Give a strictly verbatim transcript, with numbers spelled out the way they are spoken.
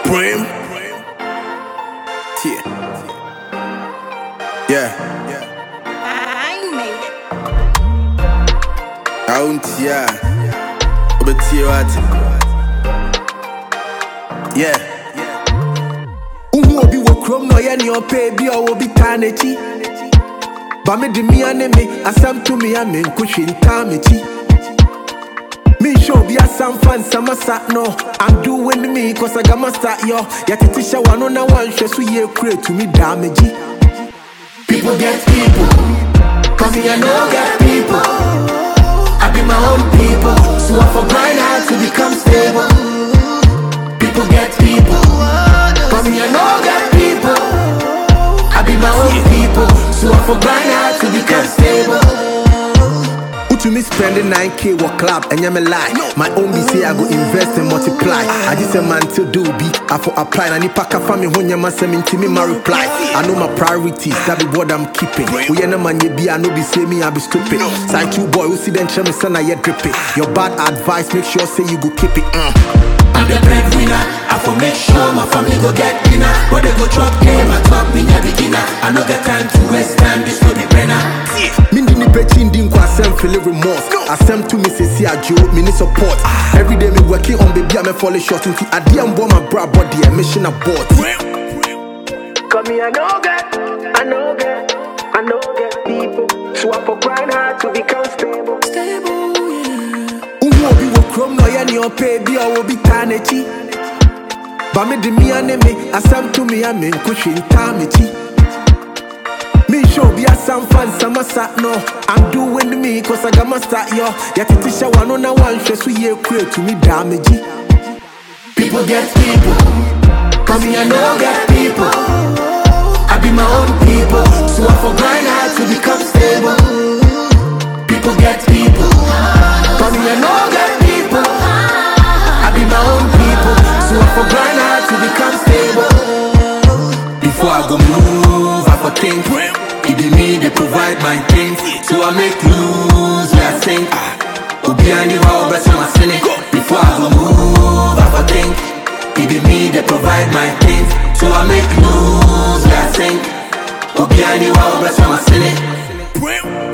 Brim. Yeah. Yeah. I made it. Out yeah. But what? Yeah. Uhu obi wo krom no ye ne opa bi o obi tanechi. Ba me de mi aneme asam to me ame nkuhwe ntamechi. Me show be a some fan some sat no. I'm doing me cause I got my start yo. Yet it is one on one show so ye create to me damage. People get people, cause me I know get people. I be my own people, so I for grind hard to become stable. People get people, cause me I know get people. I be my own people, so I for grind hard to become stable. To me spending nine K work club and you me lie. My own be say I go invest and multiply. I just a man to do be I for apply and if I can find me when you must send me my reply. I know my priorities, that be what I'm keeping. We ain't no man you be I know be say me I be stupid. Side two boy who see them tell me son I yet dripping. Your bad advice make sure say you go keep it. Uh. I'm the breadwinner. I for make sure my family go get dinner. But they go drop game, I talk me a beginner. I no get time to waste time, this no be brainer. Mindi ni betting didn't asem feel remorse. Asem to me say see a joke, me need support. Every day me working on baby, I'm falling short into I didn't born my bra body a mission abort. Come here, I know get, I know get, I know get people. So I for grind hard to become stable. Stable, yeah. Uhu obi wo krom no ye ne opa bi o obi tanechi. Ba me de mi aneme asem to me ame nkuhwe ntamechi. Me show be a some fan some sat no. I'm doing me cause I got my start yo. Yet it is one on one show so ye create to me damage. People get people, cause me I know get people. I be my own people, so I for grind hard to become stable. People get people, cause me I know get people. I be my own people, so I for grind hard to become stable. Before I go move, I for think. It be me, they provide my things. So I make lose, where I sing. Obi and the how best my sinning. Before I go move, I for think. It be me, they provide my things. So I make lose, where I sing. Obi and the how best my sinning.